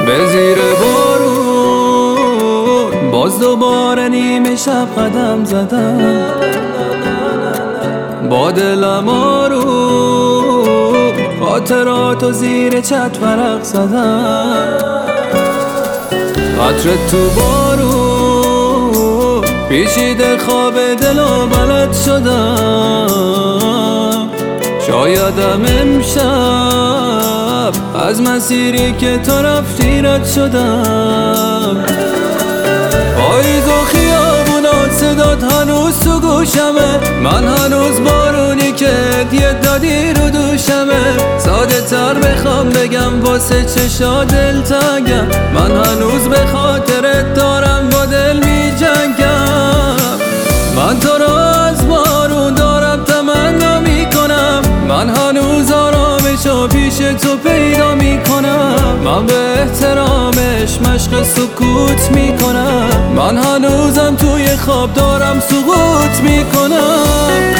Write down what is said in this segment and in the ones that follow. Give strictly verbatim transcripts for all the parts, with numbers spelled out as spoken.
به زیر بارون باز دوباره نیمه شب قدم زدم، با دلم آروم خاطراتو زیر چت ورق زدم. قطره تو بارون پیچیده خواب دل و بلد شدم. شایدم امشب از مسیری که تو رفتی رد شدم. پاییز و خیابونات صدات هنوز تو گوشمه، من هنوز بارونی که هدیه دادی رو دوشمه. ساده تر بخوام بگم واسه چشا دلتنگم، من هنوز به خاطرت دارم با دل می جنگم. من تو را از بارون دارم تمنا می کنم، من هنوز آرامشو پیش تو پیدا می کنم. من به احترامش مشق سکوت می کنم، من هنوزم توی خواب دارم سقوط می کنم.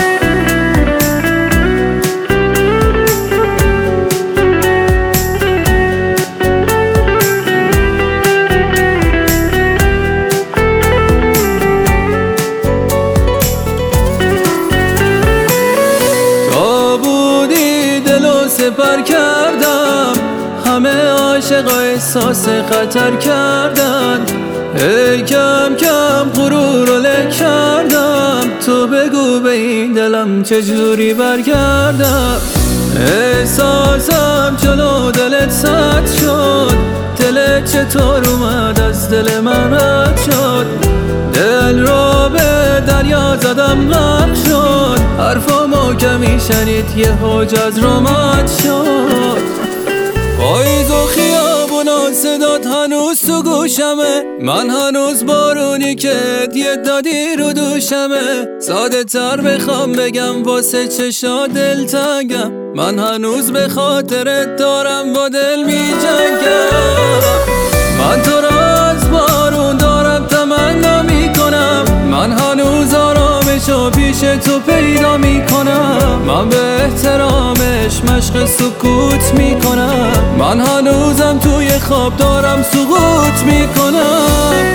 سپر کردم، همه عاشقا احساس خطر کردن. ای کم کم غرور رو لک کردم، تو بگو به این دلم چجوری برگردم. احساسم جلو دلت سد شد، دلت چطور اومد از دل من رد شد. دل رو به دریا زدم غرق شد، حرفامو کمی شنید یه حوج از رامت شد. پاییز و خیابونات صدات هنوز تو گوشمه، من هنوز بارونی که هدیه دادی رو دوشمه. ساده تر بخوام بگم واسه چشا دلتنگم، من هنوز به خاطرت دارم با دل می جنگم. من تو را از بارون دارم تمنا می کنم، من هنوز آرامشو پیش تو پیدا می کنم. من به احترامش مشق سکوت می کنم، من هنوزم توی خواب دارم سقوط می کنم.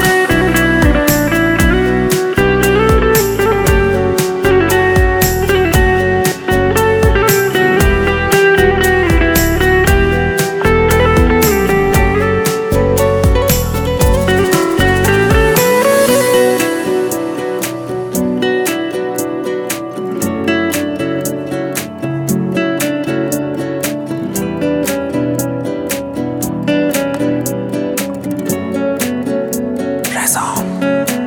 رضا